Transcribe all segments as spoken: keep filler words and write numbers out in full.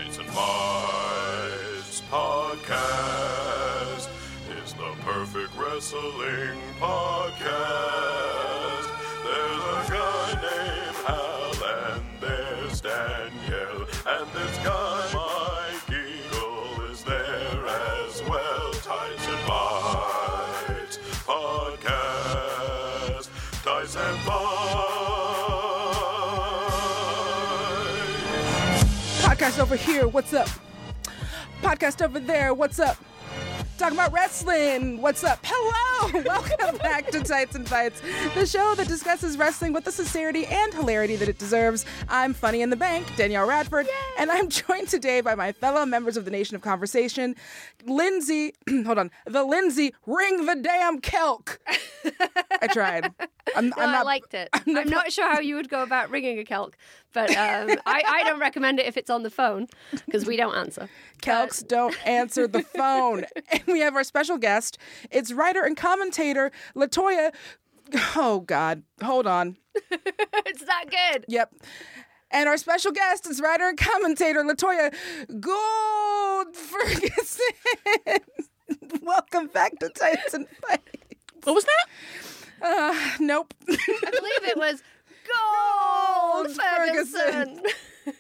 Tyson Fights podcast is the perfect wrestling podcast. There's a guy named Hal and there's Danielle, and this guy Mike Eagle is there as well. Tyson Fights podcast. Tyson Fights. Podcast over here, what's up? Podcast over there, what's up? Talking about wrestling, what's up? Hello! Welcome back to Tyson Fights, the show that discusses wrestling with the sincerity and hilarity that it deserves. I'm Funny in the Bank, Danielle Radford, Yay! And I'm joined today by my fellow members of the Nation of Conversation, Lindsay, hold on, the Lindsay, ring the damn kelk. I tried. I'm, no, I'm not, I liked it. I'm I'm not, not sure how you would go about ringing a kelk, but um, I, I don't recommend it if it's on the phone, because we don't answer. Kelks But... don't answer the phone. And we have our special guest. It's writer and commentator Latoya. Oh, God. Hold on. It's not good. Yep. And our special guest is writer and commentator Latoya Gold Ferguson. Welcome back to Tyson Fights. What was that? Uh, nope. I believe it was Gold, Gold Ferguson. Ferguson.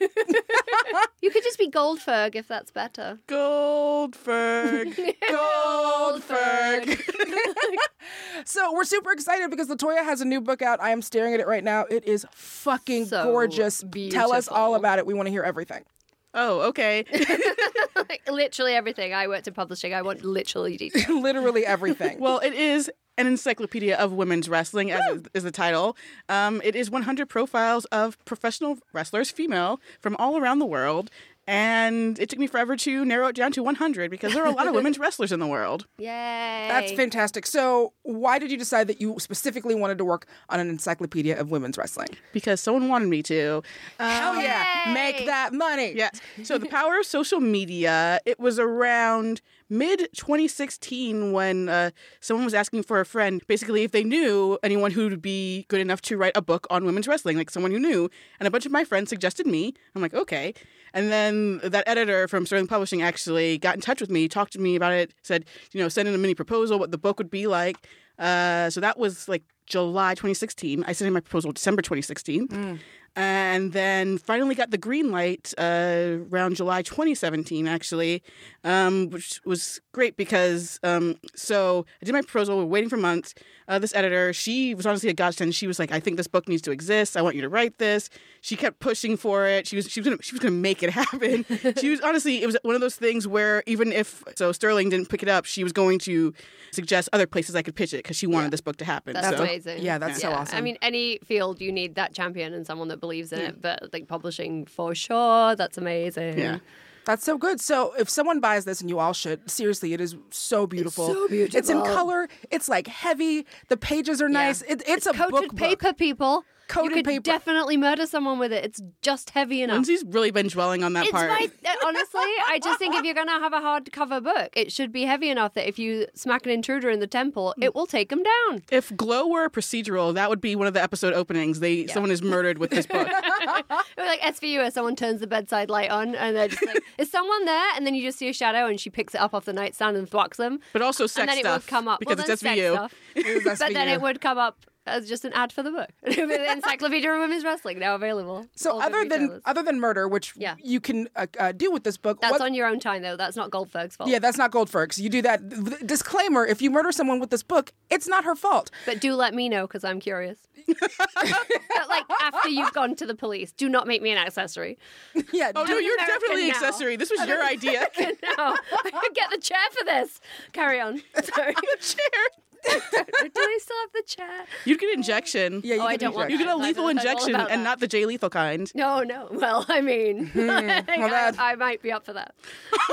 You could just be Goldberg if that's better. Goldberg. Goldberg. So we're super excited because Latoya has a new book out. I am staring at it right now. It is fucking So gorgeous. beautiful. Tell us all about it. We want to hear everything. Oh, okay. Like, literally everything. I worked in publishing. I want literally details. Literally everything. Well, it is an encyclopedia of women's wrestling, as is, is the title. Um, it is one hundred profiles of professional wrestlers, female, from all around the world. And it took me forever to narrow it down to one hundred because there are a lot of women's wrestlers in the world. Yay. That's fantastic. So why did you decide that you specifically wanted to work on an encyclopedia of women's wrestling? Because someone wanted me to. Um, Hell yeah. Yay. Make that money. Yes. So the power of social media, it was around mid twenty sixteen when uh, someone was asking for a friend, basically if they knew anyone who would be good enough to write a book on women's wrestling, like someone who knew. And a bunch of my friends suggested me. I'm like, okay. And then that editor from Sterling Publishing actually got in touch with me, talked to me about it, said, you know, send in a mini proposal, what the book would be like. Uh, so that was like July twenty sixteen. I sent in my proposal December twenty sixteen. Mm. And then finally got the green light uh, around July twenty seventeen, actually, um, which was great because, um, so I did my proposal, we were waiting for months. Uh, this editor, she was honestly a godsend. She was like, I think this book needs to exist. I want you to write this. She kept pushing for it. She was she was gonna she was gonna make it happen. She was honestly, it was one of those things where even if so Sterling didn't pick it up, she was going to suggest other places I could pitch it because she wanted Yeah. this book to happen. That's so. amazing. Yeah, that's so awesome. I mean, any field, you need that champion and someone that believes in it, but like publishing for sure, that's amazing. Yeah. That's so good. So if someone buys this, and you all should, seriously, it is so beautiful. so beautiful. It's in color. It's like heavy. The pages are nice. It, it's, It's a coated book paper, book. people. Coated you could paper. definitely murder someone with it. It's just heavy enough. Lindsay's really been dwelling on that It's part. my, honestly, I just think if you're going to have a hardcover book, it should be heavy enough that if you smack an intruder in the temple, it will take them down. If Glow were a procedural, that would be one of the episode openings. They Someone is murdered with this book. Or like S V U, where someone turns the bedside light on and they're just like, is someone there? And then you just see a shadow and she picks it up off the nightstand and thwacks them. But also sex and then stuff. it would come up. Because well, it's then S V U. sex stuff. It is But then S V U. it would come up as just an ad for the book. The Encyclopedia of Women's Wrestling, now available. So All other good than retailers. other than murder, which Yeah. you can uh, uh, do with this book, That's what- on your own time, though. That's not Goldberg's fault. yeah, that's not Goldberg. So you do that. Th- Disclaimer: if you murder someone with this book, it's not her fault. But do let me know, because I'm curious. But, like, after you've gone to the police, do not make me an accessory. Yeah. Oh, do- no, you're American definitely now. accessory. This was your idea. No, I could get the chair for this. Carry on. Sorry. Chair. Do they still have the chair? You'd get injection. yeah, you Oh, I can don't do want that. You get a I lethal don't know all injection about and that. not the J lethal kind. No, no. Well, I mean, I, well, that- I might be up for that.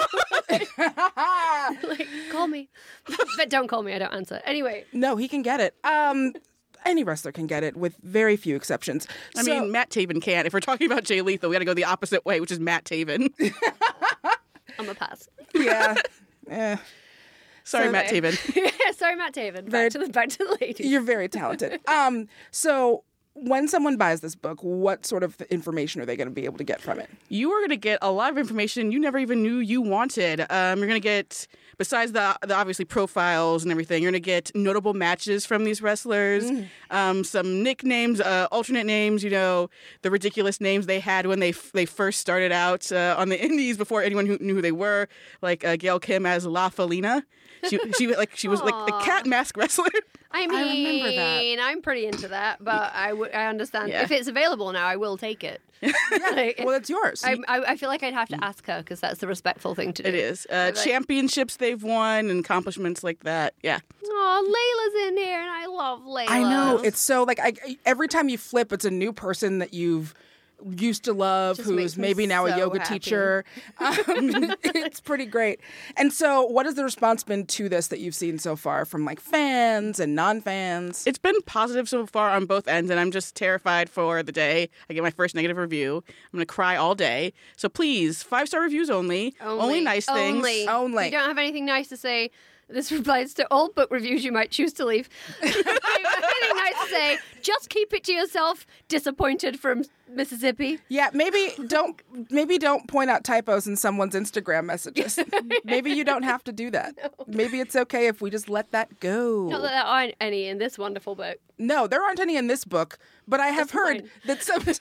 Like, call me. But don't call me. I don't answer. Anyway. No, he can get it. Um, any wrestler can get it, with very few exceptions. I So- mean, Matt Taven can't. If we're talking about Jay Lethal, we got to go the opposite way, which is Matt Taven. I'm a pass. yeah. Eh. Sorry, So- Matt Taven. Sorry, Matt Taven. Back Very- to the back to the ladies. You're very talented. um, so when someone buys this book, what sort of information are they going to be able to get from it? You are going to get a lot of information you never even knew you wanted. Um, you're going to get, besides the, the obviously profiles and everything, you're going to get notable matches from these wrestlers, mm. um, some nicknames, uh, alternate names, you know, the ridiculous names they had when they f- they first started out uh, on the indies before anyone who knew who they were, like uh, Gail Kim as La Felina. She, she like she was like a cat mask wrestler. I mean, I remember that. I'm pretty into that, but I, w- I understand. Yeah. If it's available now, I will take it. Like, Well, it's yours. I, I, I feel like I'd have to ask her because that's the respectful thing to do. It is. Uh, Like- championships they've won and accomplishments like that. Yeah. Oh, Layla's in here, and I love Layla. I know. It's so like I, every time you flip, it's a new person that you've used to love, Just who's makes me maybe now a so yoga happy. teacher. Um, it's pretty great. And so, what has the response been to this that you've seen so far from like fans and non-fans? It's been positive so far on both ends, and I'm just terrified for the day I get my first negative review. I'm going to cry all day. So please, five-star reviews only. Only, nice things. Only. Only. You don't have anything nice to say. This applies to all book reviews you might choose to leave. Anything nice to say, just keep it to yourself. Disappointed from Mississippi. Yeah, maybe don't maybe don't point out typos in someone's Instagram messages. Maybe you don't have to do that. Maybe it's okay if we just let that go. Not that there aren't any in this wonderful book. No, there aren't any in this book, but I have That's heard fine. that sometimes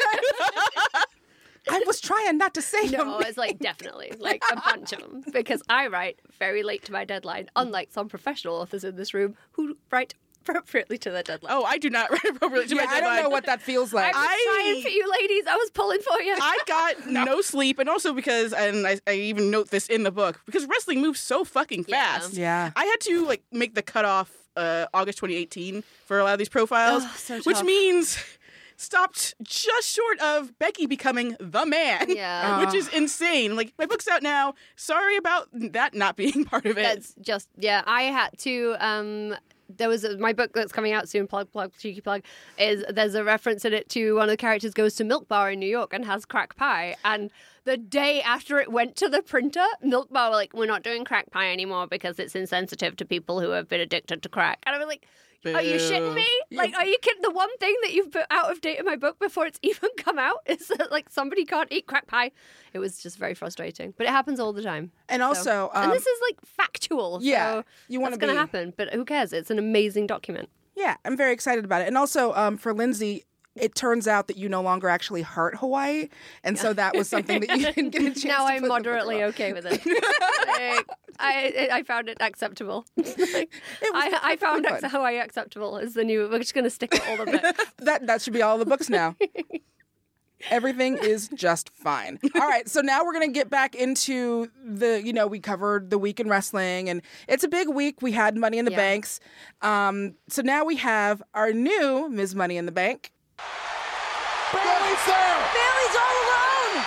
I was trying not to say them. No, it's like definitely like a bunch of them because I write very late to my deadline, unlike some professional authors in this room who write appropriately to their deadline. Oh, I do not write appropriately to Yeah, my I deadline. don't know what that feels like. I was I- trying for you ladies. I was pulling for you. I got no. sleep, and also because, and I, I even note this in the book, because wrestling moves so fucking Yeah. fast. Yeah. I had to like make the cutoff uh, August twenty eighteen for a lot of these profiles, Oh, so which tough. means stopped just short of Becky becoming the man, Yeah. which is insane. Like, my book's out now. Sorry about that not being part of it. That's just yeah. I had to. Um, there was a, my book that's coming out soon. Plug, plug, cheeky plug. Is there's a reference in it to one of the characters goes to Milk Bar in New York and has crack pie. And the day after it went to the printer, Milk Bar were like, "We're not doing crack pie anymore because it's insensitive to people who have been addicted to crack." And I was like, "Are you shitting me? Like, are you kidding? The one thing that you've put out of date in my book before it's even come out is that like somebody can't eat crack pie." It was just very frustrating, but it happens all the time. And So- also, um, and this is like factual. yeah, so you wanna It's going be- to happen, but who cares? It's an amazing document. yeah, I'm very excited about it. And also, um, for Lindsay, it turns out that you no longer actually heart Hawaii, and so that was something that you didn't get a chance Now to I'm put in the book moderately at all. okay with it. Like, I I found it acceptable. Like, I I found perfectly ex- Hawaii acceptable is the new. We're just going to stick with all of it. That that should be all the books now. Everything is just fine. All right, so now we're going to get back into the, you know, we covered the week in wrestling, and it's a big week. We had Money in the Yeah. Banks. Um, so now we have our new Miz Money in the Bank. Bailey's there! Bailey's all alone!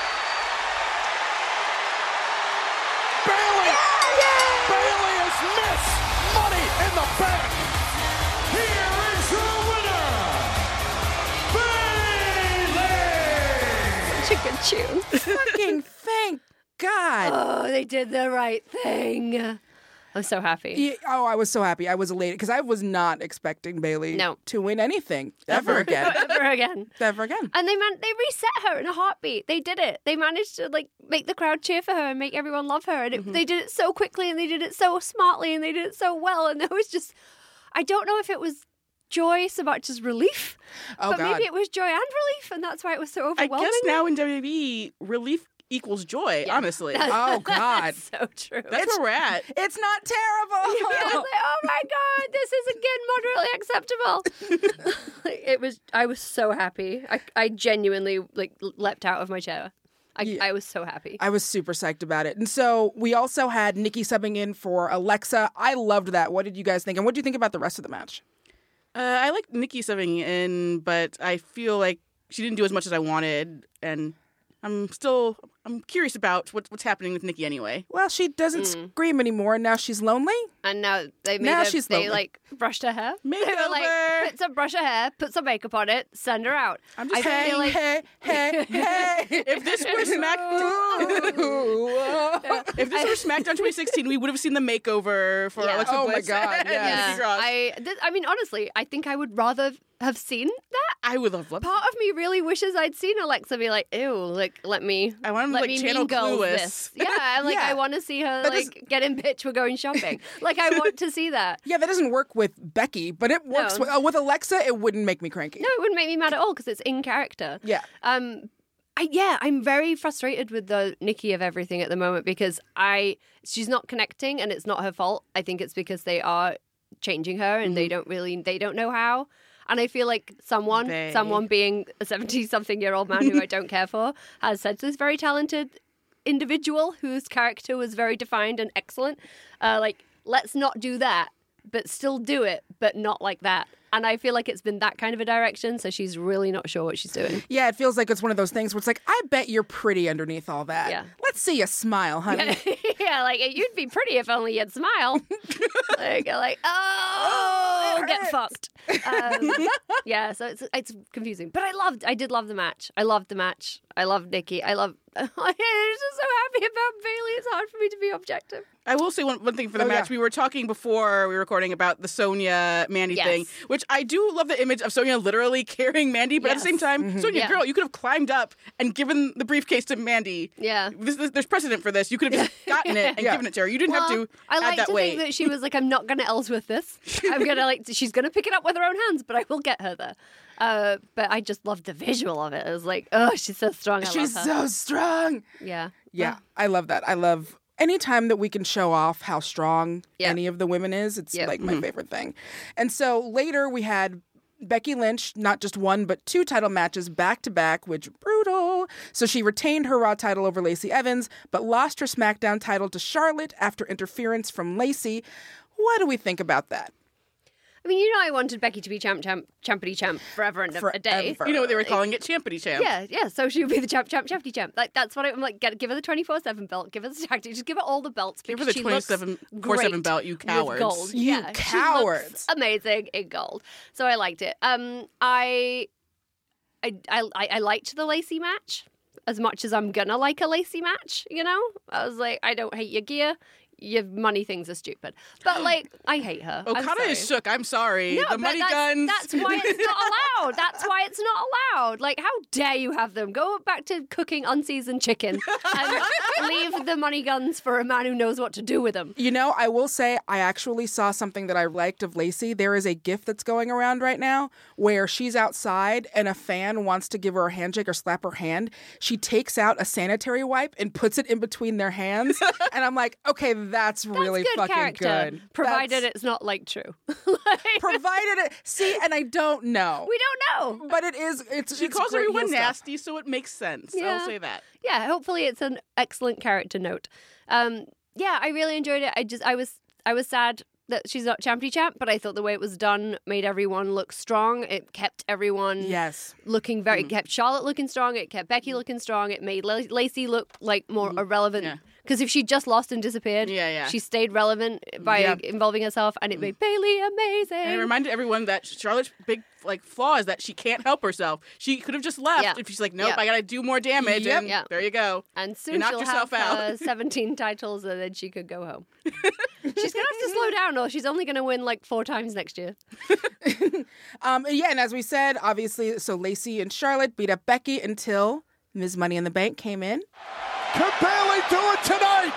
Bailey! Bailey is Miss Money in the Bank! Here is your winner, Bailey! Such a good tune. Fucking thank God. Oh, they did the right thing. I'm so happy. Yeah, oh, I was so happy. I was elated because I was not expecting Bailey No. to win anything ever again. Ever again. Ever again. And they man- they reset her in a heartbeat. They did it. They managed to like make the crowd cheer for her and make everyone love her. And it, Mm-hmm. they did it so quickly and they did it so smartly and they did it so well. And there was just, I don't know if it was joy so much as relief, Oh, but God. maybe it was joy and relief, and that's why it was so I overwhelming. guess now in W W E, relief equals joy, Yeah. honestly. Oh, God. That's so true. That's where we're at. It's not terrible. Yeah, I was like, oh my god, this is again moderately acceptable. Like, it was. I was so happy. I, I genuinely like leapt out of my chair. I, Yeah. I was so happy. I was super psyched about it. And so we also had Nikki subbing in for Alexa. I loved that. What did you guys think? And what do you think about the rest of the match? Uh, I like Nikki subbing in, but I feel like she didn't do as much as I wanted, and I'm still I'm curious about what, what's happening with Nikki anyway. Well, she doesn't scream anymore, and now she's lonely. And now they made Now her, she's they lonely. like brushed her hair. They were like, Makeover! put some brush her hair, put some makeup on it, send her out. I'm just I Hey, feel like hey, hey, hey. If this were Smack, if this were SmackDown twenty sixteen, we would have seen the makeover for Yeah. Alexa Oh my Bliss God, and yes. yeah, Nikki Cross. I th- I mean honestly, I think I would rather have seen that I would love love. Part of me really wishes I'd seen Alexa be like, ew, like let me. I want him to, let like, me channel mean girls Clueless. this. Yeah, I'm like Yeah. I want to see her That like get in bitch. We're going shopping. Like I want to see that. Yeah, that doesn't work with Becky, but it works No. with, uh, with Alexa. It wouldn't make me cranky. No, it wouldn't make me mad at all because it's in character. Yeah. Um, I, yeah, I'm very frustrated with the Nikki of everything at the moment because I she's not connecting and it's not her fault. I think it's because they are changing her and they don't really they don't know how. And I feel like someone, They. someone being a seventy-something-year-old man who I don't care for, has said to this very talented individual whose character was very defined and excellent, uh, like, let's not do that, but still do it, but not like that. And I feel like it's been that kind of a direction, so she's really not sure what she's doing. Yeah, it feels like it's one of those things where it's like, I bet you're pretty underneath all that. Yeah. Let's see you smile, honey. Yeah, like, you'd be pretty if only you'd smile. like, like, oh, Oh, it get hurts. fucked. Um, yeah, so it's it's confusing. But I loved, I did love the match. I loved the match. I loved Nikki. I love, I'm just so happy about Bailey. It's hard for me to be objective. I will say one, one thing for the Oh, match. yeah. We were talking before we were recording about the Sonya Mandy Yes. thing, which I do love the image of Sonya literally carrying Mandy, but at the same Yes. time, Sonya, Yeah. girl, you could have climbed up and given the briefcase to Mandy. Yeah. This, this, there's precedent for this. You could have just gotten it and Yeah. given it to her. You didn't have Well, to I add like that to weight. think that she was like, I'm not going to Ellsworth this. I'm going to like, she's going to pick it up with her own hands, but I will get her there. Uh, but I just loved the visual of it. It was like, oh, she's so strong. I She's love her. so strong. Yeah. Yeah, I love that. I love anytime that we can show off how strong Yeah. any of the women is. It's Yeah. like my favorite thing. And so later we had Becky Lynch, not just one, but two title matches back to back, which brutal. So she retained her Raw title over Lacey Evans, but lost her SmackDown title to Charlotte after interference from Lacey. What do we think about that? I mean, you know, I wanted Becky to be champ, champ, champity champ forever and a- a day. Forever. You know what they were calling it? Champity champ. Yeah, yeah. So she would be the champ, champ, champity champ. Like that's what I'm like. Get, give her the twenty-four seven belt. Give her the tactic. Just give her all the belts. Give her because the she looks twenty-seven four seven great belt, you with cowards. gold. You yeah, she cowards. looks amazing in gold. So I liked it. Um, I, I, I, I liked the Lacey match as much as I'm gonna like a Lacey match. You know, I was like, I don't hate your gear. Your money things are stupid, but like I hate her. I'm Okada sorry. is shook. I'm sorry. No, the but money that's, guns. That's why it's not allowed. That's why it's not allowed. Like, how dare you have them? Go back to cooking unseasoned chicken and leave the money guns for a man who knows what to do with them. You know, I will say I actually saw something that I liked of Lacey. There is a GIF that's going around right now where she's outside and a fan wants to give her a handshake or slap her hand. She takes out a sanitary wipe and puts it in between their hands. And I'm like, okay, that's really Good fucking character, good. provided That's- it's not like true. Like, provided it. See, and I don't know. we don't know. But it is, it's, she it's calls great everyone heel stuff. nasty, so it makes sense. Yeah. I'll say that. Yeah, hopefully it's an excellent character note. Um, yeah, I really enjoyed it. I just, I was, I was sad that she's not champy champ, but I thought the way it was done made everyone look strong. It kept everyone Yes. looking very, kept Charlotte looking strong. It kept Becky looking strong. It made La- Lacey look like more irrelevant. Yeah. Because if she just lost and disappeared, Yeah, yeah. she stayed relevant by Yeah. involving herself, and it made Bailey amazing. And it reminded everyone that Charlotte's big like flaw is that she can't help herself. She could have just left Yeah. if she's like, nope, Yeah. I gotta do more damage. Yep. And Yeah. there you go. And soon You knocked she'll yourself have out. uh, seventeen titles, and then she could go home. She's gonna have to slow down, or she's only gonna win like four times next year. Um, yeah, and as we said, obviously, so Lacey and Charlotte beat up Becky until Miz Money in the Bank came in. Can Bailey do it tonight?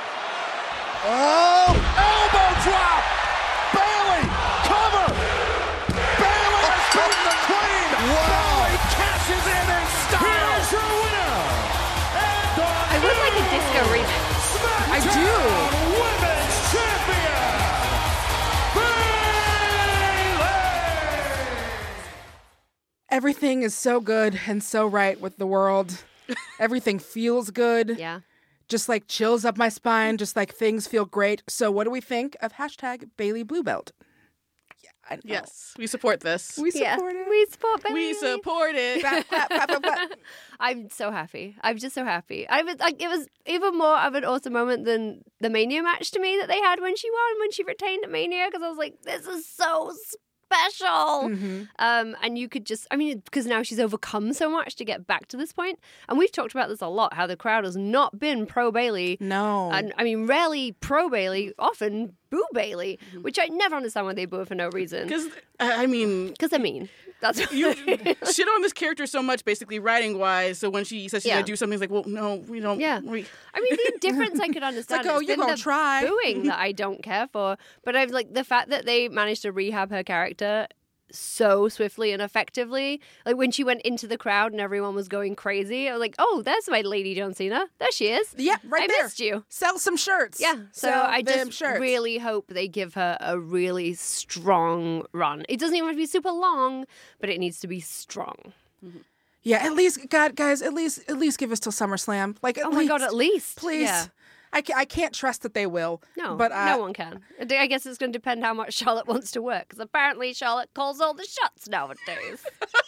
Oh, elbow drop. Bailey, cover. Bailey has beaten the queen. Bailey cashes in in style. Here's your winner. And the I would like a disco remix. I do. Women's champion, Bailey. Everything is so good and so right with the world. Everything feels good. Yeah. Just like chills up my spine, just like things feel great. So what do we think of hashtag Bailey Blue Belt? Yeah, I know. Yes, we support this. We Yeah. support it. We support Bailey. We support it. Clap, clap, clap, clap, clap. I'm so happy. I'm just so happy. I was like, it was even more of an awesome moment than the Mania match to me that they had when she won, when she retained at Mania, because I was like, this is so special. Mm-hmm. Um, and you could just, I mean, because now she's overcome so much to get back to this point. And we've talked about this a lot, how the crowd has not been pro Bailey. No. And I mean, rarely pro Bailey, often boo Bailey, which I never understand why they boo her for no reason. Because I mean, Because I mean, That's you shit on this character so much, basically writing wise. So when she says she's Yeah. gonna do something, it's like, well, no, we don't. Yeah. We, I mean, the indifference I could understand. like, oh, It's you been gonna the try. booing that I don't care for. But I've like the fact that they managed to rehab her character so swiftly and effectively. Like when she went into the crowd and everyone was going crazy, I was like, oh, there's my Lady John Cena. There she is. Yeah, right I there. missed you. Sell some shirts. Yeah, so Sell I them just shirts. really hope they give her a really strong run. It doesn't even have to be super long, but it needs to be strong. Yeah, at least, God, guys, at least, at least give us till SummerSlam. Like, at Oh least, my god, at least. please. Yeah. I, ca- I can't trust that they will. No, but uh, no one can. I d- I guess it's going to depend how much Charlotte wants to work, because apparently Charlotte calls all the shots nowadays.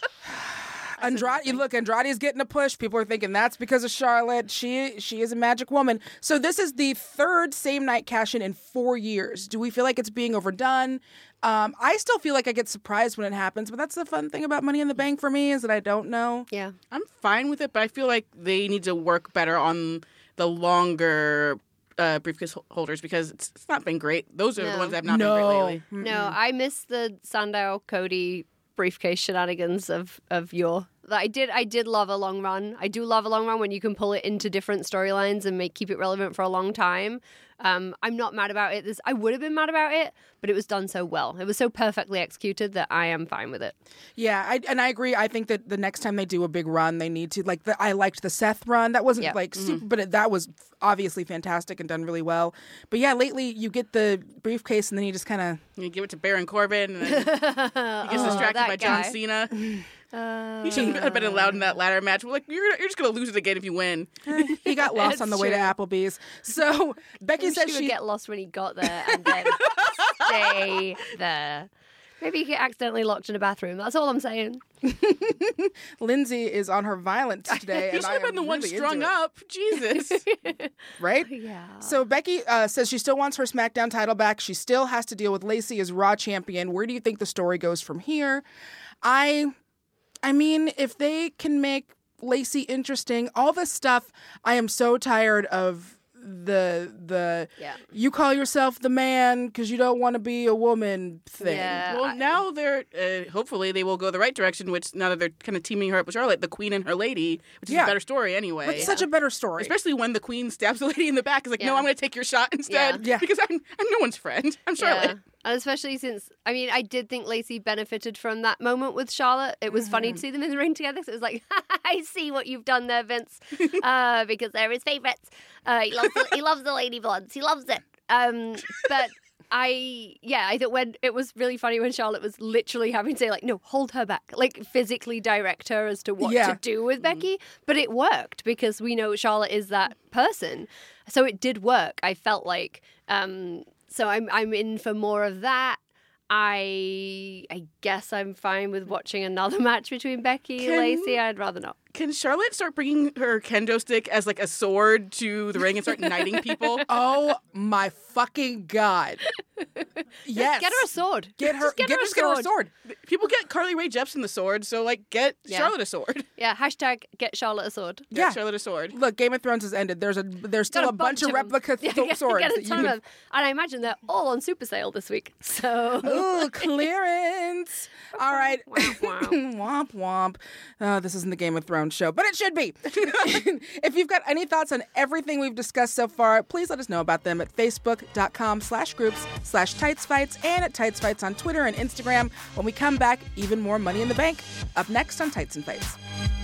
Andrade, look, Andrade's getting a push. People are thinking that's because of Charlotte. She she is a magic woman. So this is the third same night cash-in in four years. Do we feel like it's being overdone? Um, I still feel like I get surprised when it happens, but that's the fun thing about Money in the Bank for me is that I don't know. Yeah. I'm fine with it, but I feel like they need to work better on the longer uh, briefcase holders because it's, it's not been great. Those are the No. ones that have not No. been great lately. No, I miss the Sandow Cody briefcase shenanigans of of your. I did I did love a long run. I do love a long run when you can pull it into different storylines and make keep it relevant for a long time. Um, I'm not mad about it. This I would have been mad about it, but it was done so well. It was so perfectly executed that I am fine with it. Yeah, I, and I agree. I think that the next time they do a big run, they need to like. The, I liked the Seth run. That wasn't Yeah. like super, but it, that was obviously fantastic and done really well. But yeah, lately you get the briefcase and then you just kind of You give it to Baron Corbin, and then he gets distracted that by John guy. Cena. Uh, You shouldn't have been allowed in that ladder match. We're like, you're, you're just going to lose it again if you win. he got lost It's on the way to true. Applebee's. So Becky Maybe says she would she get lost when he got there and then stay there. Maybe he get accidentally locked in a bathroom. That's all I'm saying. Lindsay is on her violence today. You and should I have been am the one really strung into it. up. Jesus. Right? Yeah. So Becky uh, says she still wants her SmackDown title back. She still has to deal with Lacey as Raw champion. Where do you think the story goes from here? I, I mean, if they can make Lacey interesting, all this stuff, I am so tired of the the Yeah. you call yourself the man because you don't want to be a woman thing. Yeah. Well, I- now they're, uh, hopefully they will go the right direction, which now that they're kind of teaming her up with Charlotte, the Queen and her lady, which is Yeah. a better story anyway. It's such a better story. Especially when the Queen stabs the lady in the back. Is like, no, Yeah. I'm going to take your shot instead. Yeah. Yeah. Because I'm, I'm no one's friend. I'm Charlotte. Yeah. And especially since, I mean, I did think Lacey benefited from that moment with Charlotte. It was funny to see them in the ring together. So it was like, I see what you've done there, Vince, uh, because they're his favorites. Uh, he loves the, he loves the Lady Blondes. He loves it. Um, but I, yeah, I thought when it was really funny when Charlotte was literally having to say, like, no, hold her back, like physically direct her as to what Yeah. to do with Becky. But it worked because we know Charlotte is that person. So it did work. I felt like, um, so I'm I'm in for more of that. I I guess I'm fine with watching another match between Becky and Can- Lacey. I'd rather not. Can Charlotte start bringing her kendo stick as like a sword to the ring and start knighting people? Oh my fucking god! Yes, Get her a sword. Get her. Just get, her a just get her a sword. sword. People get Carly Rae Jepsen the sword, so like get Yeah. Charlotte a sword. Yeah. Hashtag get Charlotte a sword. Get Yeah. Charlotte a sword. Look, Game of Thrones has ended. There's a there's still Got a, bunch, of them. replica Yeah, th- get- swords Get a that you ton can. of them. And I imagine they're all on super sale this week. So. Ooh, clearance. All right. Womp, womp. womp womp. Uh, this isn't the Game of Thrones show, but it should be. If you've got any thoughts on everything we've discussed so far, please let us know about them at facebook.com slash groups slash tightsfights and at tightsfights on Twitter and Instagram. When we come back, even more Money in the Bank up next on Tights and Fights.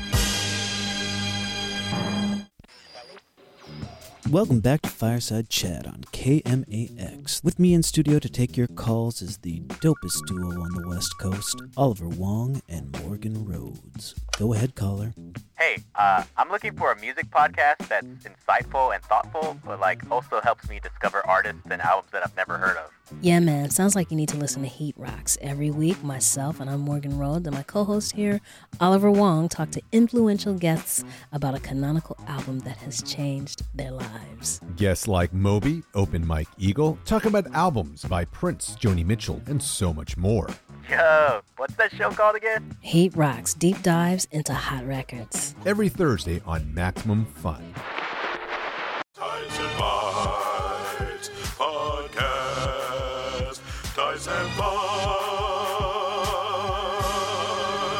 Welcome back to Fireside Chat on K M A X. With me in studio to take your calls is the dopest duo on the West Coast, Oliver Wong and Morgan Rhodes. Go ahead, caller. Hey, uh, I'm looking for a music podcast that's insightful and thoughtful, but like also helps me discover artists and albums that I've never heard of. Yeah, man. Sounds like you need to listen to Heat Rocks. Every week, myself, and I'm Morgan Rhodes, and my co-host here, Oliver Wong, talk to influential guests about a canonical album that has changed their lives. Guests like Moby, Open Mike Eagle, talk about albums by Prince, Joni Mitchell, and so much more. Yo, what's that show called again? Heat Rocks, deep dives into hot records. Every Thursday on Maximum Fun. Tights and Fights Podcast. Tights and Fights.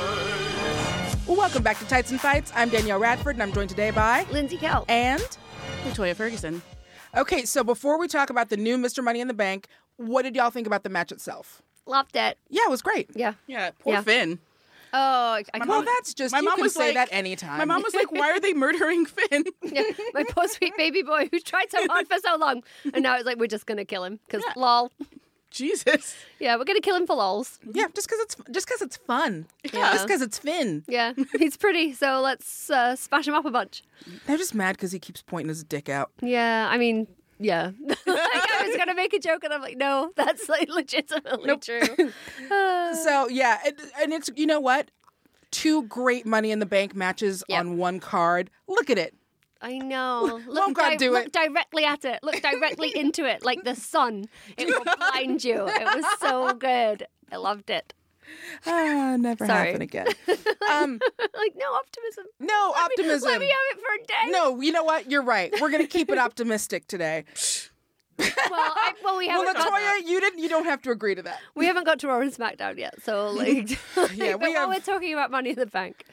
Welcome back to Tights and Fights. I'm Danielle Radford, and I'm joined today by Lindsay Kell. and Latoya Ferguson. okay. So before we talk about the new Mister Money in the Bank, what did y'all think about the match itself? Loved it. Yeah, it was great. Yeah. Yeah, poor Yeah. Finn. Oh, I My can't. Well, mom- that's just my you mom can was say like- that anytime. My mom was like, "Why are they murdering Finn?" Yeah, my poor sweet baby boy who tried so hard for so long, and now it's like we're just gonna kill him because lol. Jesus. Yeah, we're gonna kill him for lols. yeah, just because it's just because it's fun. Yeah. Just because it's Finn. Yeah, he's pretty, so let's uh, smash him up a bunch. They're just mad because he keeps pointing his dick out. Yeah, I mean, yeah. like, I was gonna make a joke, and I'm like, no, that's like legitimately true. Uh, So yeah, and, and it's you know what, two great Money in the Bank matches Yep. on one card. Look at it. I know. Look, Won't God do look it? directly at it. Look directly into it, like the sun. It will blind you. It was so good. I loved it. Ah, never Sorry. happen again. Um, like no optimism. no Let me- optimism. Let me have it for a day. No, you know what? You're right. We're gonna keep it optimistic today. Well, I, well, we Well, haven't. got, Latoya, you didn't. You don't have to agree to that. we haven't got to Raw and SmackDown yet, so like, Yeah, but we while have- we're talking about Money in the Bank,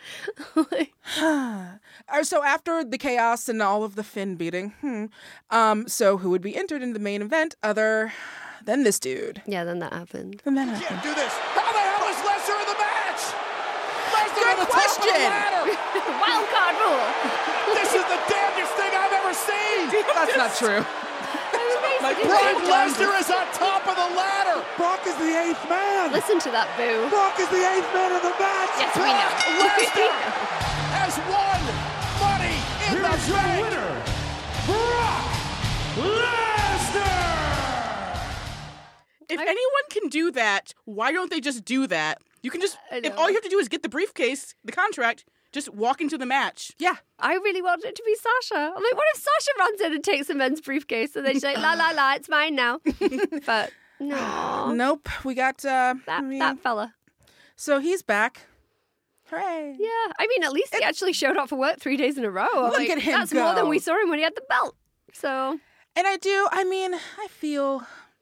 Uh, so after the chaos and all of the Finn beating, hmm, um, so who would be entered into the main event other than this dude? yeah, then that happened. Then that Can't happened. do this. How the hell is Lesnar in the match? Lesnar Good on the top of the question. ladder. Wild card rule. This is the damnedest thing I've ever seen. That's not true. Brock Lesnar is on top of the ladder. Brock is the eighth man. Listen to that boo. Brock is the eighth man of the match. Yes, we know. Lesnar has won Money in the Bank. winner, Brock Lesnar! If anyone can do that, why don't they just do that? You can just, I if know. all you have to do is get the briefcase, the contract, just walk into the match. Yeah. I really wanted it to be Sasha. I'm like, what if Sasha runs in and takes the men's briefcase and then she's like, la la la, it's mine now. But no, Nope. We got uh, that I mean, that fella. So he's back. Hooray! Yeah, I mean, at least he actually showed up for work three days in a row. I'm Look like, at him That's more than go. we saw him when he had the belt. So And I do. I mean, I feel.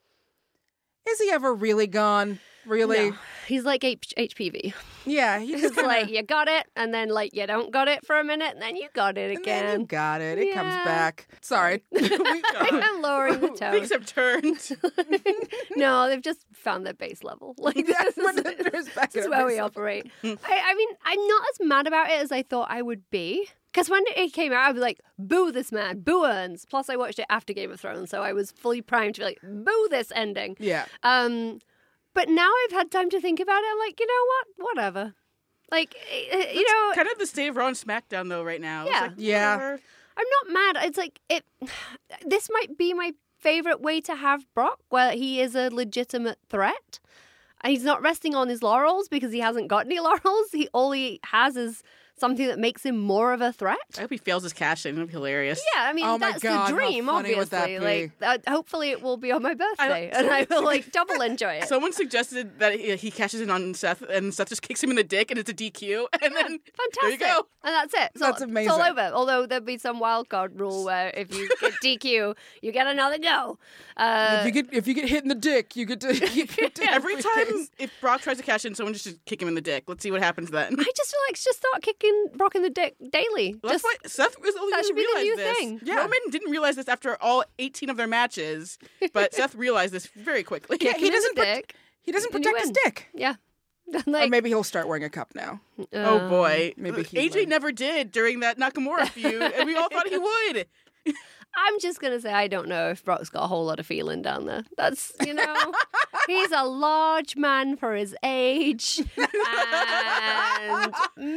Is he ever really gone? Really? no. He's like H- HPV. Yeah. He's It's kinda, like you got it, and then like you don't got it for a minute, and then you got it and then you again. got it. It comes Yeah. back. Sorry. We- I'm lowering the tone. Things have turned. No, they've just found their base level. Like Yeah, this we're- is, there's back this is at where base we level. operate. I, I mean, I'm not as mad about it as I thought I would be. Because when it came out, I was like, boo this man, boo Earns. Plus, I watched it after Game of Thrones, so I was fully primed to be like, boo this ending. Yeah. Um, but now I've had time to think about it. I'm like, you know what? Whatever. Like, eh, you know, Kind of the state of Raw and SmackDown, though, right now. It's Yeah. like, Yeah. whatever. I'm not mad. It's like it. This might be my favorite way to have Brock, where he is a legitimate threat. And he's not resting on his laurels because he hasn't got any laurels. He all he has is something that makes him more of a threat. I hope he fails his cash in. It'll be hilarious. Yeah, I mean Oh my that's God, how the dream. funny would Obviously, that like uh, hopefully it will be on my birthday, and I will like double enjoy it. Someone suggested that he, he cashes in on Seth, and Seth just kicks him in the dick, and it's a D Q. And then Fantastic. there you go. And that's it. So That's It's amazing. all over. Although there'd be some wild card rule where if you get D Q, you get another go. Uh, if you get if you get hit in the dick, you get to keep your dick. Every time if Brock tries to cash in, someone just should kick him in the dick. Let's see what happens then. I just feel like just start kicking Brock in the dick daily. Well, that's Just why Seth was only that didn't should be the realize new this. thing. Yeah. Roman didn't realize this after all eighteen of their matches, but Seth realized this very quickly. Yeah, kick he him in doesn't the pro- dick. he doesn't and you protect his win. dick. Yeah. Or Like, maybe he'll start wearing a cup now. Oh uh, boy, maybe he A J will. never did during that Nakamura feud, and we all thought he would. I'm just gonna say I don't know if Brock's got a whole lot of feeling down there. That's you know, he's a large man for his age, and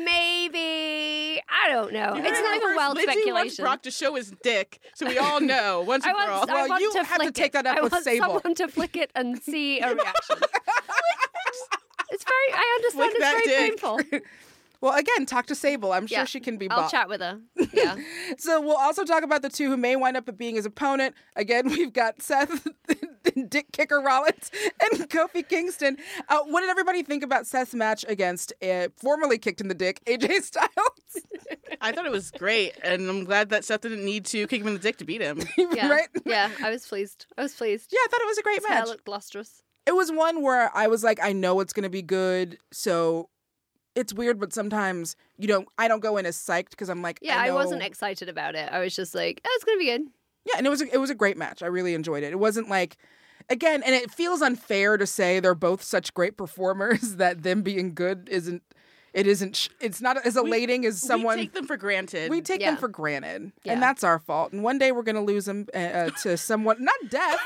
maybe I don't know. You It's heard not it even first. wild Lindsay wants speculation. Brock to show his dick, so we all know once I and for all. want, I Well, want you to have to flick take it. that up I with want Sable. someone to flick it and see a reaction. It's very. I understand. Flick that It's very dick. painful. Well, again, talk to Sable. I'm sure Yeah. she can be I'll bought. chat with her. Yeah. So we'll also talk about the two who may wind up being his opponent. Again, we've got Seth, Dick Kicker Rollins, and Kofi Kingston. Uh, what did everybody think about Seth's match against uh, formerly kicked in the dick, A J Styles? I thought it was great, and I'm glad that Seth didn't need to kick him in the dick to beat him. Yeah. Right? Yeah. I was pleased. I was pleased. Yeah, I thought it was a great His hair match. looked lustrous. It was one where I was like, I know it's going to be good, so it's weird, but sometimes you don't. I don't go in as psyched because I'm like, Yeah, I, I know- wasn't excited about it. I was just like, oh, it's going to be good. Yeah, and it was a, it was a great match. I really enjoyed it. It wasn't like, again, and it feels unfair to say they're both such great performers that them being good isn't. It isn't. sh- It's not as elating as someone. We take them for granted. We take Yeah. them for granted, Yeah. and that's our fault. And one day we're gonna lose them uh, uh, to someone, not death.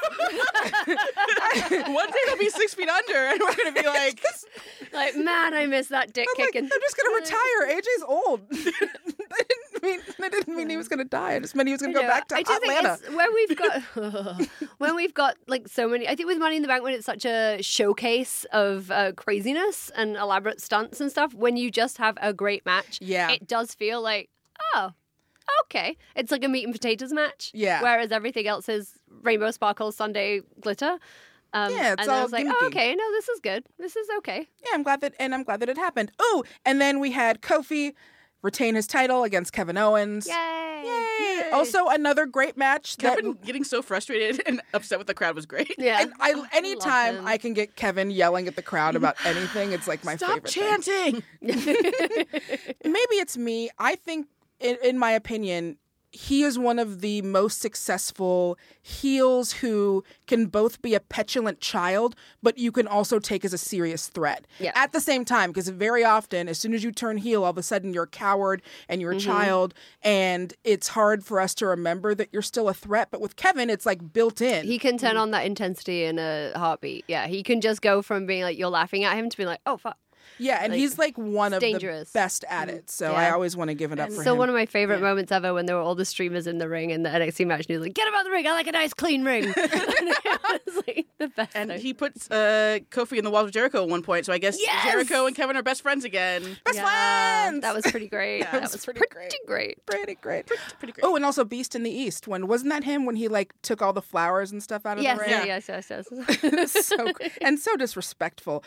One day they'll be six feet under, and we're gonna be like, Like, man, I miss that dick I'm like, kicking. I'm just gonna retire. A J's old. that didn't mean that didn't mean he was gonna die. I just meant he was gonna go know, back to I do Atlanta. think it's when we've got when we've got like so many. I think with Money in the Bank, when it's such a showcase of uh, craziness and elaborate stunts and stuff, when you just have a great match, Yeah. it does feel like, oh, okay, it's like a meat and potatoes match. Yeah. Whereas everything else is rainbow sparkles, Sunday glitter. Um, Yeah, it's and I all was like, gimmicky. oh, okay, no, this is good. This is okay. Yeah, I'm glad that, and I'm glad that it happened. Oh, and then we had Kofi retain his title against Kevin Owens. Yay! Yay! Also, another great match. that- Kevin getting so frustrated and upset with the crowd was great. Yeah. And I, Love anytime him. I can get Kevin yelling at the crowd about anything, it's like my Stop favorite thing. chanting. Maybe it's me. I think, in, in my opinion, he is one of the most successful heels who can both be a petulant child, but you can also take as a serious threat Yeah. at the same time. Because very often, as soon as you turn heel, all of a sudden you're a coward and you're a Mm-hmm. child, and it's hard for us to remember that you're still a threat. But with Kevin, it's like built in. He can turn on that intensity in a heartbeat. Yeah, he can just go from being like you're laughing at him to being like, oh fuck. yeah, and like, he's like one of dangerous. the best at it. So I Yeah. always want to give it up for Still him. one of my favorite moments ever when there were all the streamers in the ring in the N X T match. And he was like, "Get him out of the ring! I like a nice clean ring." And it was like the best. And thing. he puts uh, Kofi in the walls of Jericho at one point, so I guess Yes! Jericho and Kevin are best friends again. Best Yeah, friends. that was pretty great. that was was pretty pretty, great. great. pretty great. Pretty great. Oh, and also Beast in the East. When wasn't that him when he like took all the flowers and stuff out of Yes, the ring? yeah, yes, yes, yes. so and so disrespectful.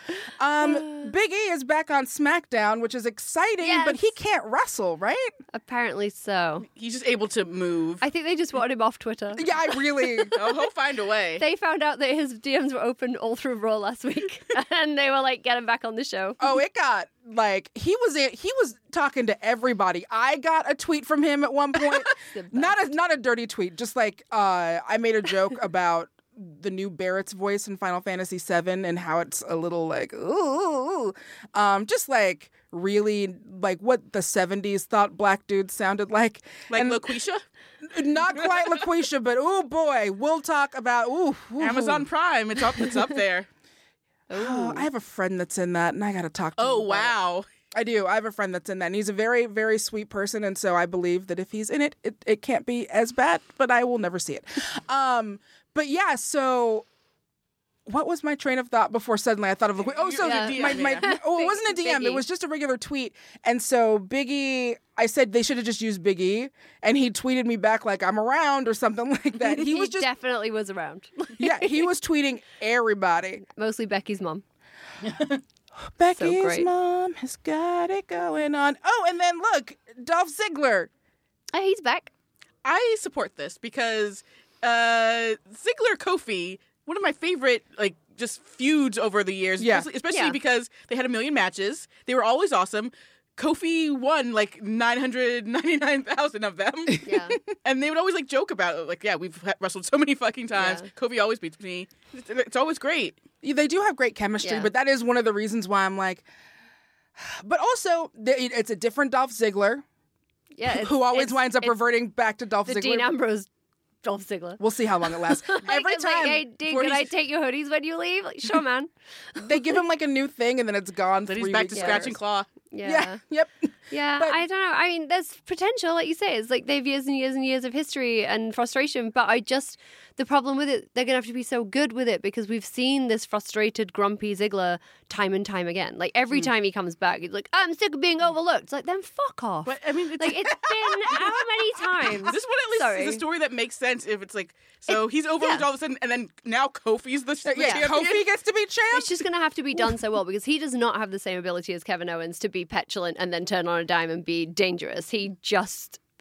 Um, Big E is back on SmackDown, which is exciting, but he Yes. can't wrestle, right? Apparently so. He's just able to move. I think they just wanted him off Twitter. Yeah, I really. Oh, he'll find a way. They found out that his D Ms were open all through Raw last week, and they were like, "Get him back on the show." Oh, it got like he was in, he was talking to everybody. I got a tweet from him at one point, not a not a dirty tweet, just like uh, I made a joke about the new Barrett's voice in Final Fantasy seven and how it's a little like ooh, um, just like really like what the seventies thought black dudes sounded like, Like and LaQuisha? not quite LaQuisha, but oh boy, we'll talk about ooh, ooh. Amazon Prime. It's up. It's up there. Oh, I have a friend that's in that, and I got to talk to him Oh, about it. wow. I do. I have a friend that's in that, and he's a very, very sweet person, and so I believe that if he's in it, it, it can't be as bad, but I will never see it. Um, but yeah, so what was my train of thought before suddenly I thought of, oh, so Yeah. my, my, Yeah. oh, it wasn't a D M, it Biggie. was just a regular tweet, and so Biggie, I said they should have just used Biggie, and he tweeted me back like, I'm around, or something like that. He was just, definitely was around. yeah, he was tweeting everybody. Mostly Becky's mom. Becky's great. mom has got it going on. Oh, and then look, Dolph Ziggler. Oh, he's back. I support this because uh, Ziggler Kofi, one of my favorite like just feuds over the years. Yeah. especially, especially Yeah. because they had a million matches. They were always awesome. Kofi won like nine hundred ninety-nine thousand of them. Yeah. And they would always like joke about it. Like, yeah, we've wrestled so many fucking times. Yeah. Kofi always beats me. It's, it's always great. Yeah, they do have great chemistry, Yeah. but that is one of the reasons why I'm like. But also, th- it's a different Dolph Ziggler, Yeah. it's- who always it's- winds up it's reverting back to Dolph the Ziggler. Dean Ambrose Dolph Ziggler. We'll see how long it lasts. Every Like, it's like, time hey, Dean, before can I he's- take your hoodies when you leave? Like, sure, man. they give him like a new thing, and then it's gone. Then three he's back weeks to later. scratch and claw. Yeah. Yeah. Yep. Yeah, But- I don't know. I mean, there's potential, like you say. It's like they have years and years and years of history and frustration. But I just, the problem with it, they're going to have to be so good with it because we've seen this frustrated, grumpy Ziggler time and time again. Like every time he comes back, he's like, I'm sick of being overlooked. It's like, then fuck off. But I mean, it's Like, it's been how many times? this one at least Sorry. is a story that makes sense if it's like so he's overlooked yeah. all of a sudden and then now Kofi's the, the Yeah, champion. Kofi gets to be champ. It's just going to have to be done so well because he does not have the same ability as Kevin Owens to be petulant and then turn on a dime and be dangerous. He just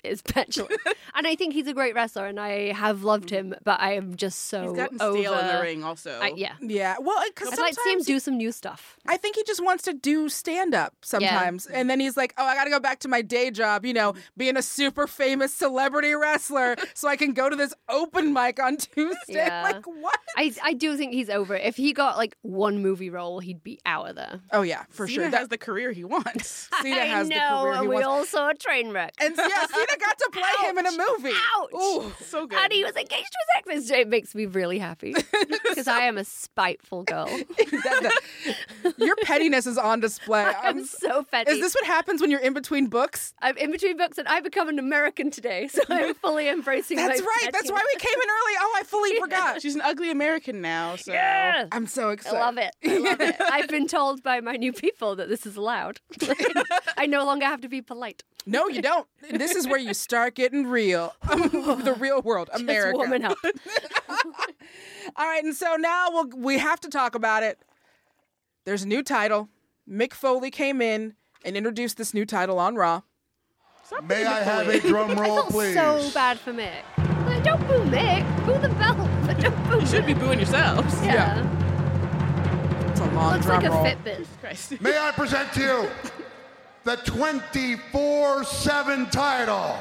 is petulant. And I think he's a great wrestler, and I have loved him, but I am just so He's gotten over... stale in the ring also. I, yeah. Yeah. Well, because I'd like to see him do some new stuff. I think he just wants to do stand-up sometimes. And then he's like, oh, I got to go back to my day job, you know, being a super famous celebrity wrestler so I can go to this open mic on Tuesday. Yeah. Like, what? I, I do think he's over it. If he got, like, one movie role, he'd be out of there. Oh, yeah, for Cena sure. has the career he wants. Cena I has know, the career he and we wants. all saw a train wreck. And yeah, Cena got to play him in a movie. Ouch! Ooh, So good. And he was engaged to his ex. It makes me really happy. Because I am a spiteful girl. That- that- your pettiness is on display. I'm I'm- so petty. Is this what happens when you're in between books? I'm in between books and I become an American today, so I'm fully embracing That's my right. That's why we came in early. Oh, I fully forgot. She's an ugly American now, so Yeah. I'm so I excited. love it. I love it. I've been told by my new people that this is allowed. I no longer have to be polite. No, you don't. This is where you start getting real. The real world, America. Just warming up. All right, and so now we'll, we have to talk about it. There's a new title. Mick Foley came in and introduced this new title on Raw. May I have a drum I roll, felt please? so bad for Mick. Like, don't boo Mick. Boo the belt, but don't boo you should be booing yourselves. Yeah. It's a long Looks drum like a roll. Fitbit. Christ. May I present to you the twenty-four seven title?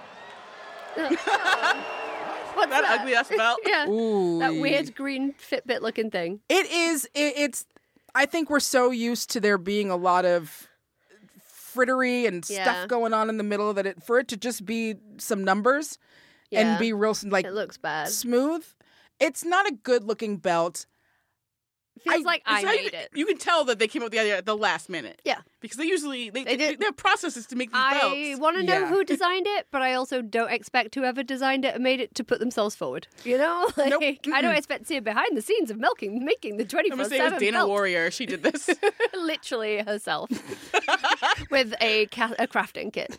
What's That that? ugly ass belt. Yeah. Ooh. That weird green Fitbit looking thing. It is. It, it's. I think we're so used to there being a lot of frittery and Yeah. stuff going on in the middle that it for it to just be some numbers Yeah. and be real like It looks bad. smooth. It's not a good looking belt. Feels like I It's how made you, it. You can tell that they came up with the idea at the last minute. Yeah. Because they usually they, They they, did- they have processes to make these I belts. want to know Yeah. who designed it, but I also don't expect whoever designed it and made it to put themselves forward. You know, like Nope. I don't expect to see it behind the scenes of milking, making the I'm twenty-four gonna say it was seven Dana belt. Warrior. She did this. Literally herself with a ca- a crafting kit.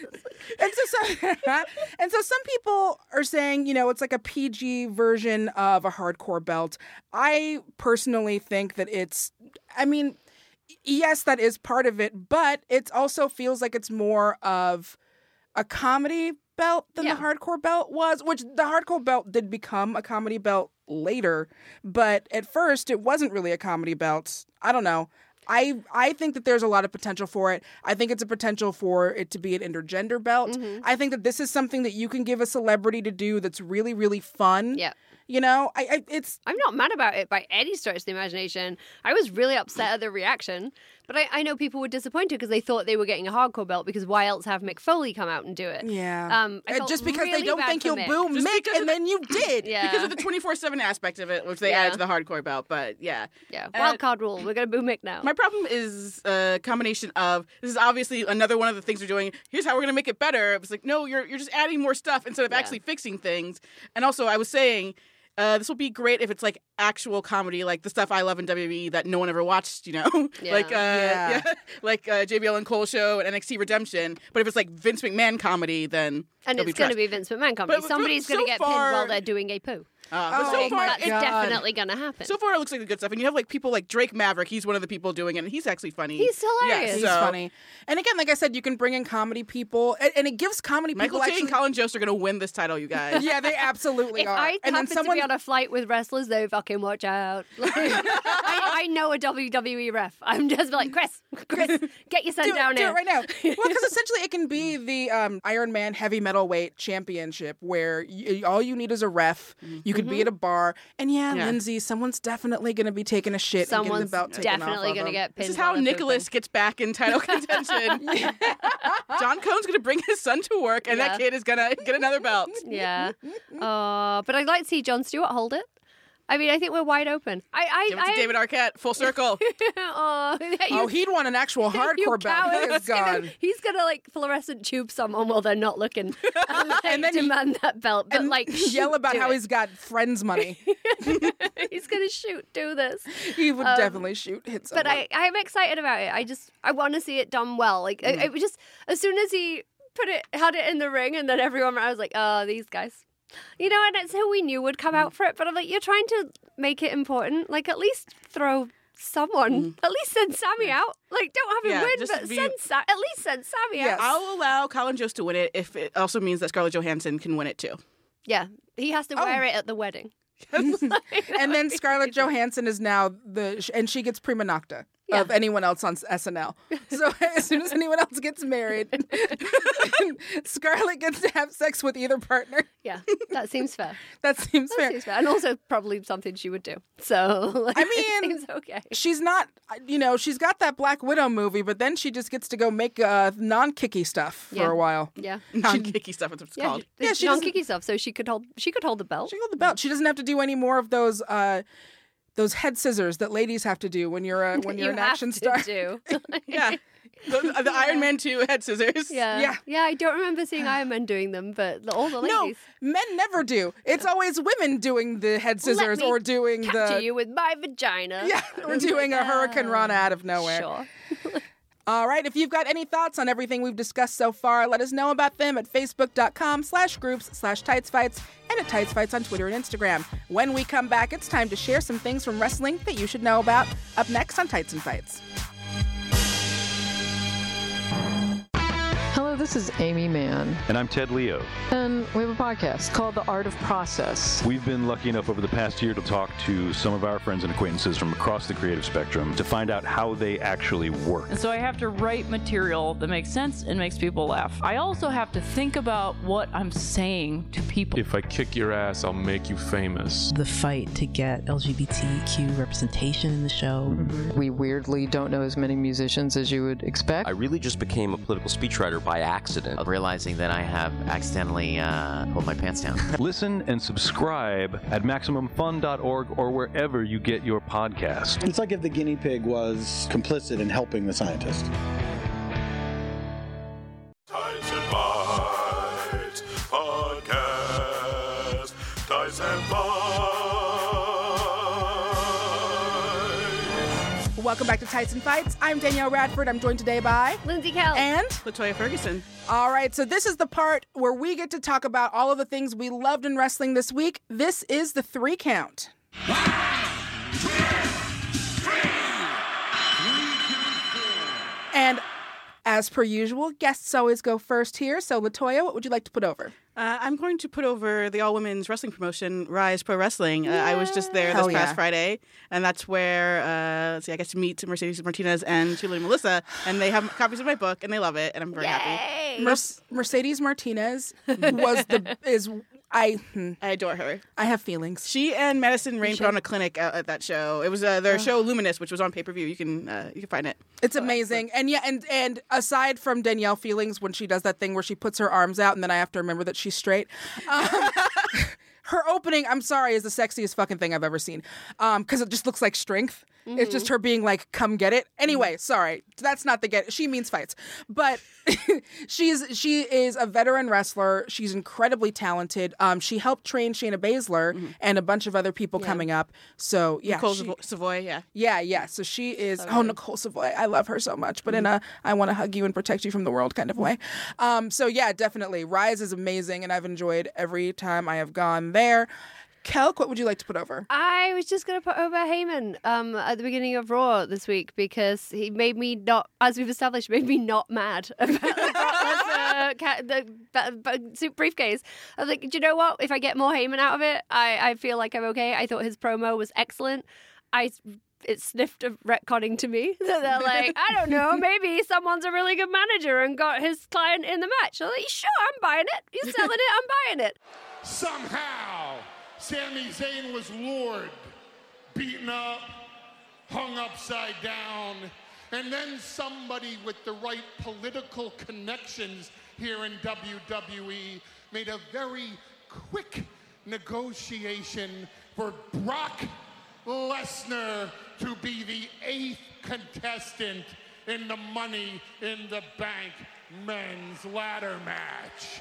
And so, some, and so some people are saying, you know, it's like a P G version of a hardcore belt. I personally think that it's, I mean, yes, that is part of it, but it also feels like it's more of a comedy belt than Yeah. the hardcore belt was, which the hardcore belt did become a comedy belt later, but at first it wasn't really a comedy belt. I don't know. I I think that there's a lot of potential for it. I think it's a potential for it to be an intergender belt. Mm-hmm. I think that this is something that you can give a celebrity to do that's really, really fun. Yeah. You know, I, I it's I'm not mad about it by any stretch of the imagination. I was really upset at the reaction, but I, I know people were disappointed because they thought they were getting a hardcore belt because why else have Mick Foley come out and do it? yeah. Um, I Uh, felt just because really they don't bad think for you'll Mick. boo Just Mick, because of and the- then you did. Yeah. Because of the twenty-four seven aspect of it, which they Yeah. added to the hardcore belt. But yeah. Yeah, Uh, wild card rule. We're gonna boo Mick now. My problem is a combination of this is obviously another one of the things we're doing. Here's how we're gonna make it better. It was like, no, you're you're just adding more stuff instead of Yeah. actually fixing things. And also, I was saying. Uh, this will be great if it's like actual comedy, like the stuff I love in W W E that no one ever watched, you know, Yeah. like uh, Yeah. yeah. like uh, J B L and Cole show and N X T Redemption. But if it's like Vince McMahon comedy, then and it'll it's be going to trash. be Vince McMahon comedy. But- Somebody's so going to get far- pinned while they're doing a poo. Uh, but Oh so Like, far, that is God. definitely going to happen. so far it looks like the good stuff, and you have like people like Drake Maverick. He's one of the people doing it, and he's actually funny. He's hilarious. He's so- funny. And again, like I said, you can bring in comedy people, and, and it gives comedy Michael people J actually. and Colin Jost are gonna win this title, you guys. Yeah, they absolutely If are. I and then happen someone to be on a flight with wrestlers, they fucking watch out. Like, I, I know a W W E ref. I'm just like, Chris, Chris, get your son do, down it, do here it right now. Well, because essentially it can be the um, Iron Man heavy metal weight championship where y all you need is a ref. You could be at a bar, and yeah, Yeah. Lindsay, someone's definitely going to be taking a shit and getting Someone's the belt taken definitely off of going to them. get pinned. This is how while they're Nicholas pooping. gets back in title contention. John Cone's gonna bring his son to work, and Yeah. that kid is gonna get another belt. Yeah. Uh, but I'd like to see Jon Stewart hold it. I mean, I think we're wide open. I, I, Give it to I David Arquette, full circle. oh, you, Oh, he'd want an actual you hardcore belt. coward. Dear He's gonna, God. he's gonna like fluorescent tube someone while they're not looking, and, like, And then he- demand that belt. But And like, yell about do how it. he's got friends money. he's gonna shoot. Do this. He would Um, definitely shoot hit someone. But I, I'm excited about it. I just, I want to see it done well. Like, Mm. I, I was just as soon as he put it, had it in the ring, and then everyone, I was like, oh, these guys. You know, and it's who we knew would come out for it. But I'm like, you're trying to make it important. Like, at least throw someone. At least send Sammy out. Like, don't have him Yeah, win, just but be- send Sa- at least send Sammy Yeah, out. I'll allow Colin Jost to win it if it also means that Scarlett Johansson can win it too. Yeah, he has to Oh. wear it at the wedding. And then Scarlett Johansson is now the, and she gets prima nocta Yeah. of anyone else on S N L. So as soon as anyone else gets married, Scarlett gets to have sex with either partner. Yeah, that seems fair. That seems That fair. seems fair. And also probably something she would do. So, like, I it mean, seems okay. She's not, you know, she's got that Black Widow movie, but then she just gets to go make uh, non-kicky stuff for Yeah. a while. Yeah. Non-kicky stuff, that's what it's Yeah, called. Yeah, yeah, she non doesn't- kicky stuff. So she could hold. She could hold the belt. She got the belt. She doesn't have to do any more of those uh, those head scissors that ladies have to do when you're a, when you're you an have action to star. do. Yeah. The, the Iron Man two head scissors. Yeah. Yeah. Yeah. I don't remember seeing Iron Man doing them, but the, all the No, ladies. men never do. It's always women doing the head scissors me or doing capture the you with my vagina. yeah, or doing a Hurricane Rana out of nowhere. Sure. All right, if you've got any thoughts on everything we've discussed so far, let us know about them at facebook.com slash groups slash tightsfights and at tightsfights on Twitter and Instagram. When we come back, it's time to share some things from wrestling that you should know about. Up next on Tights and Fights. Hello, this is Amy Mann, And I'm Ted Leo. and we have a podcast called The Art of Process. We've been lucky enough over the past year to talk to some of our friends and acquaintances from across the creative spectrum to find out how they actually work. And so I have to write material that makes sense and makes people laugh. I also have to think about what I'm saying to people. If I kick your ass, I'll make you famous. The fight to get L G B T Q representation in the show. We weirdly don't know as many musicians as you would expect. I really just became a political speechwriter by accident, realizing that I have accidentally uh, pulled my pants down. Listen and subscribe at maximum fun dot org or wherever you get your podcast. It's like if the guinea pig was complicit in helping the scientist. Tights and Bites Podcast. Tights and Bites. Welcome back to Tights and Fights. I'm Danielle Radford. I'm joined today by Lindsay Kell and Latoya Ferguson. All right, so this is the part where we get to talk about all of the things we loved in wrestling this week. This is the three count. And as per usual, guests always go first here. So, Latoya, what would you like to put over? Uh, I'm going to put over the all-women's wrestling promotion, Rise Pro Wrestling. Uh, I was just there Hell this past yeah. Friday, and that's where, uh, let's see, I got to meet Mercedes Martinez and Julie and Melissa, and they have copies of my book, and they love it, and I'm very happy. Mer- Mercedes Martinez was the is I hmm, I adore her. I have feelings. She and Madison Rain put on a clinic out at that show. It was uh, their show Luminous, which was on pay-per-view. You can uh, you can find it. It's amazing. And yeah, and and aside from Danielle feelings when she does that thing where she puts her arms out and then I have to remember that she's straight. Um, her opening, I'm sorry, is the sexiest fucking thing I've ever seen. Um, because it just looks like strength. Mm-hmm. It's just her being like, come get it. Anyway, mm-hmm. sorry. That's not the get. She means fights. But she's she is a veteran wrestler. She's incredibly talented. Um, she helped train Shayna Baszler mm-hmm. and a bunch of other people yeah. coming up. So yeah. Nicole she, Savoy, yeah. Yeah, yeah. So she is so oh, Nicole Savoy. I love her so much. But mm-hmm. in a I want to hug you and protect you from the world kind of way. Um, so yeah, definitely. Rise is amazing and I've enjoyed every time I have gone there. Kelk, what would you like to put over? I was just going to put over Heyman um, at the beginning of Raw this week because he made me not, as we've established, made me not mad about the, uh, the, the suit briefcase. I was like, do you know what? If I get more Heyman out of it, I, I feel like I'm okay. I thought his promo was excellent. I it sniffed of retconning to me. So they're like, I don't know, maybe someone's a really good manager and got his client in the match. I'm like, sure, I'm buying it. You're selling it, I'm buying it. Somehow, Sami Zayn was lured, beaten up, hung upside down, and then somebody with the right political connections here in W W E made a very quick negotiation for Brock Lesnar to be the eighth contestant in the Money in the Bank men's ladder match.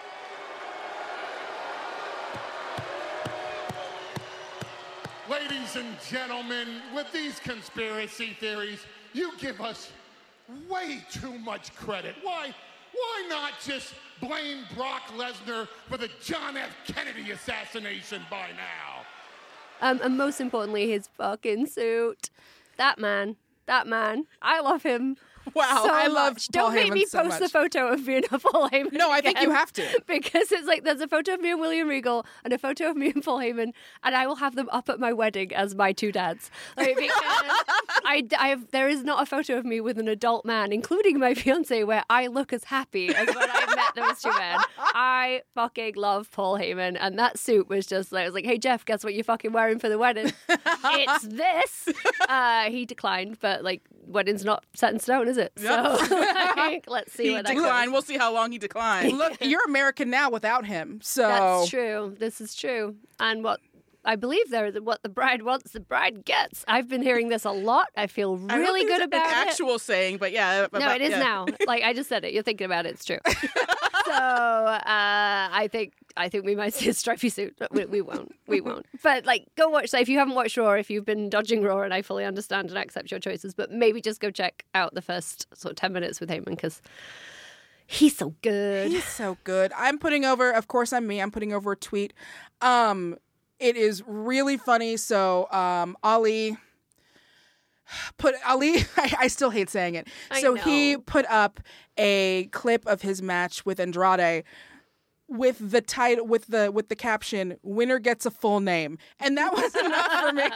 Ladies and gentlemen, with these conspiracy theories, you give us way too much credit. Why, why not just blame Brock Lesnar for the John F. Kennedy assassination by now? Um, and most importantly, his fucking suit. that man, that man, I love him. Wow, so I love much. Paul Don't make Heyman me so post much. the photo of me and Paul Heyman. No, I think again, you have to. Because it's like there's a photo of me and William Regal and a photo of me and Paul Heyman, and I will have them up at my wedding as my two dads. Like, because I, I have, there is not a photo of me with an adult man, including my fiance, where I look as happy as when I met those two men. I fucking love Paul Heyman, and that suit was just like, I was like, hey Jeff, guess what you're fucking wearing for the wedding? It's this. Uh, he declined, but like, wedding's not set in stone, is it? Yep. So like, let's see He where that declined. goes. We'll see how long he declines. Look, you're American now without him. So That's true. This is true. And what I believe there is what the bride wants, the bride gets. I've been hearing this a lot. I feel I don't really think good it's about an it. actual saying, but yeah. No, about- it is yeah. now. Like I just said it. You're thinking about it. It's true. So uh, I think I think we might see a stripy suit. We, we won't. We won't. But like, go watch. So if you haven't watched Raw, if you've been dodging Raw, and I fully understand and accept your choices, but maybe just go check out the first sort of ten minutes with Heyman because he's so good. He's so good. I'm putting over, of course I'm me, I'm putting over a tweet. Um, it is really funny. So um, Ali put, Ali, I, I still hate saying it. I So know. he put up a clip of his match with Andrade with the title, with the with the caption, winner gets a full name. And that was enough for me.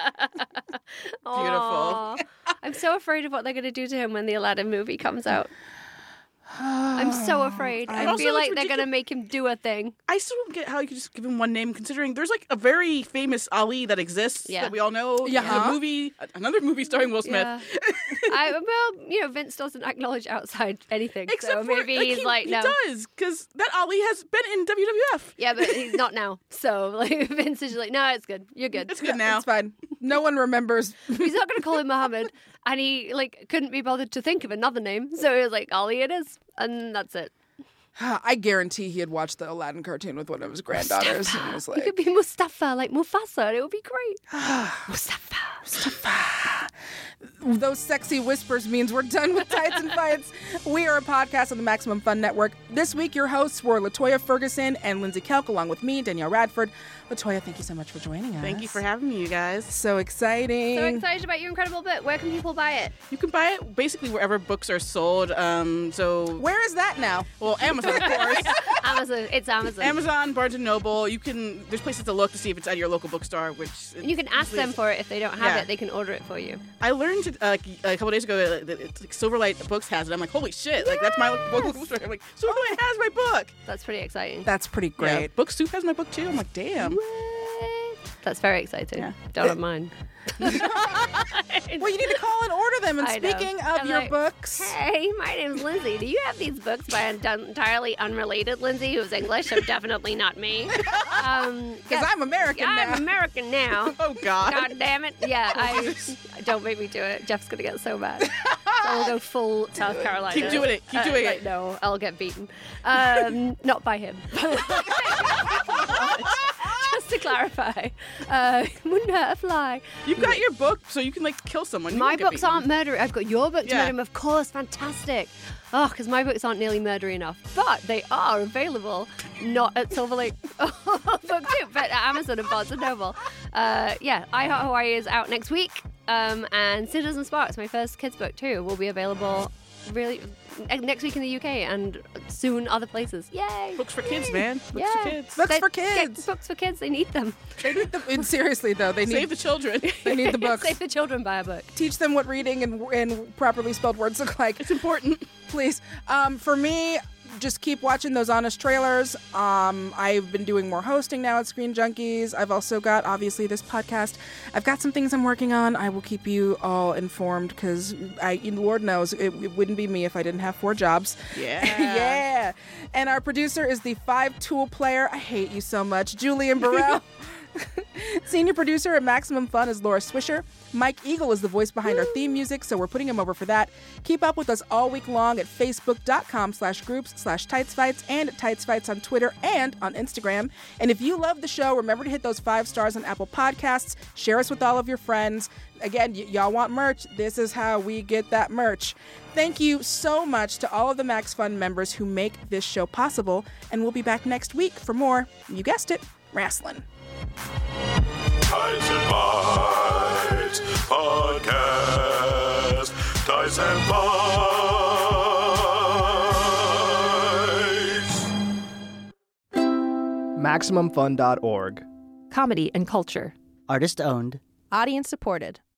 Aw. I'm so afraid of what they're going to do to him when the Aladdin movie comes out. I'm so afraid. I Also, feel like it's they're going to ridiculous. make him do a thing. I still don't get how you could just give him one name, considering there's like a very famous Ali that exists Yeah. that we all know. Yeah. The movie, another movie starring Will Smith. Yeah. I, well, you know, Vince doesn't acknowledge outside anything. Except so for, maybe he's he, like, he no. does, because that Ali has been in W W F. Yeah, but he's not now. So like Vince is like, no, it's good. You're good. It's good now. It's fine. No one remembers. He's not going to call him Muhammad. And he like couldn't be bothered to think of another name. So he was like, Ali it is. And that's it. I guarantee he had watched the Aladdin cartoon with one of his granddaughters and was He like, could be Mustafa, like Mufasa. It would be great. Mustafa. Mustafa. Those sexy whispers means we're done with Tights and Fights. We are a podcast on the Maximum Fun Network. This week, your hosts were Latoya Ferguson and Lindsay Kelk, along with me, Danielle Radford. Latoya, thank you so much for joining us. Thank you for having me, you guys. So exciting. So excited about your incredible book. Where can people buy it? You can buy it basically wherever books are sold. Um, so Where is that now? well, Amazon, of course. Amazon. It's Amazon. Amazon, Barnes and Noble. You can. There's places to look to see if it's at your local bookstore. Which And you can ask them for it if they don't have Yeah. it. They can order it for you. I learned to, uh, a couple days ago that that it's like Silverlight Books has it. I'm like, holy shit! Like that's my local bookstore. I'm like, Silverlight has my book. That's pretty exciting. That's pretty Yeah, great. Book Soup has my book too. I'm like, damn. That's very exciting. Yeah. Don't have mine. Well, you need to call and order them. And I know. speaking of I'm your like, books, Hey, my name's Lindsay. Do you have these books by an entirely unrelated Lindsay who's English? So definitely not me. Um, because I'm American I'm now. American now. Oh God. God damn it. Yeah, I don't make me do it. Jeff's gonna get so mad. So I'll go full South Carolina. Keep doing it. Keep Uh, doing like, it. No, I'll get beaten. Um, not by him. Just to clarify, uh, wouldn't hurt a fly. You've got your book, so you can like kill someone. You My won't get books beaten. aren't murdery. I've got your book to Yeah. murder him, of course. Fantastic. Oh, because my books aren't nearly murdery enough, but they are available. Not at Silver Lake Book Two, but at Amazon and Barnes and Noble. Uh, yeah, I Heart Hawaii is out next week, um, and Citizens Sparks, my first kids book too, will be available really next week in the U K and soon other places. Yay! Books for kids, man. Books Yeah. for kids. Books They- for get kids. books for kids. They need them. They need the, and seriously though, they need Save the children. they need the books. Save the children by a book. Teach them what reading and, and properly spelled words look like. It's important. Please. Um, for me, just keep watching those honest trailers. Um, I've been doing more hosting now at Screen Junkies. I've also got, obviously, this podcast. I've got some things I'm working on. I will keep you all informed because I, Lord knows, it, it wouldn't be me if I didn't have four jobs. Yeah. Yeah. And our producer is the five-tool player. I hate you so much, Julian Burrell. Senior producer at Maximum Fun is Laura Swisher. Mike Eagle is the voice behind our theme music, so we're putting him over for that. Keep up with us all week long at facebook.com slash groups slash tightsfights and at tightsfights on Twitter and on Instagram. And if you love the show, remember to hit those five stars on Apple Podcasts. Share us with all of your friends. Again, y- y'all want merch? This is how we get that merch. Thank you so much to all of the Max Fun members who make this show possible. And we'll be back next week for more, you guessed it, wrestling. Tights and Fights. Tights Podcast. Tights and Tights. Maximum Fun dot org. Comedy and culture. Artist owned. Audience supported.